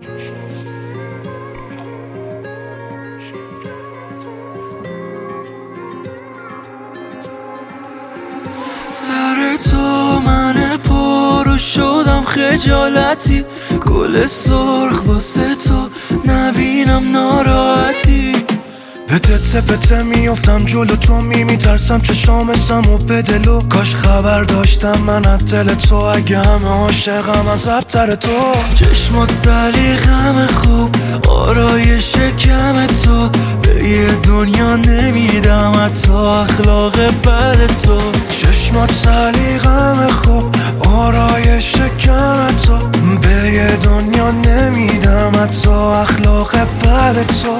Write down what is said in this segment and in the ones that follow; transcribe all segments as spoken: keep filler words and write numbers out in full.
سر تو من پرو شدم خجالتی، گل سرخ واسه تو نبینم ناراحتی. به تته پته میافتم جلو تو، می میترسم چشام سمو به دلو. کاش خبر داشتم من از دل تو، اگه همه عاشقم از ابتر تو. چشمات سلیقم خوب، آرایش کم تو، به یه دنیا نمیدم حتی اخلاق بد تو. چشمات سلیقم خوب، آرایش کم تو، به یه دنیا نمیدم حتی اخلاق بد تو.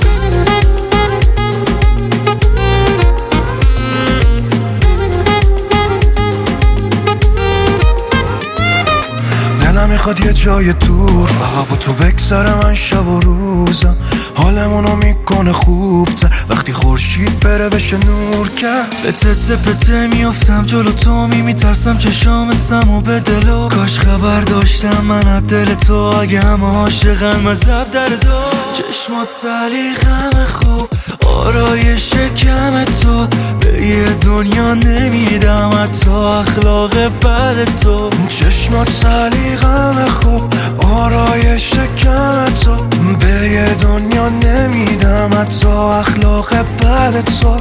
دلم میخواد یه جای دور، فقط با تو بگذره من شب و روزم. حالمونو میکنه خوبتر وقتی خورشید بره بشه نور کرد. به تته پته میافتم جلو تو، می میترسم چشام سمو به دلو. کاش خبر داشتم من از دل تو، اگه همه عاشقم از لب در دو. چشمات سلیقم خوب، آرایش کم تو، به یه دنیا نمیدم حتی اخلاق بد تو. چشمات سلیقم خوب، آرایش کم تو، به یه دنیا نمیدم حتی اخلاق بد تو.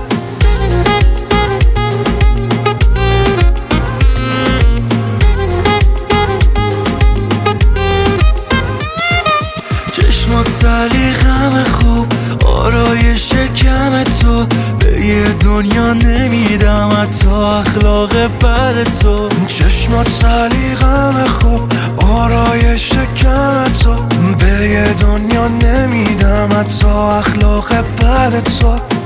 چشمات سلیقم خوب، آرایش کم تو، به یه دنیا نمیدم حتی اخلاق بد تو. چشمات سلیقم خوب، آرایش کم تو، به یه دنیا نمیدم حتی اخلاق بد تو.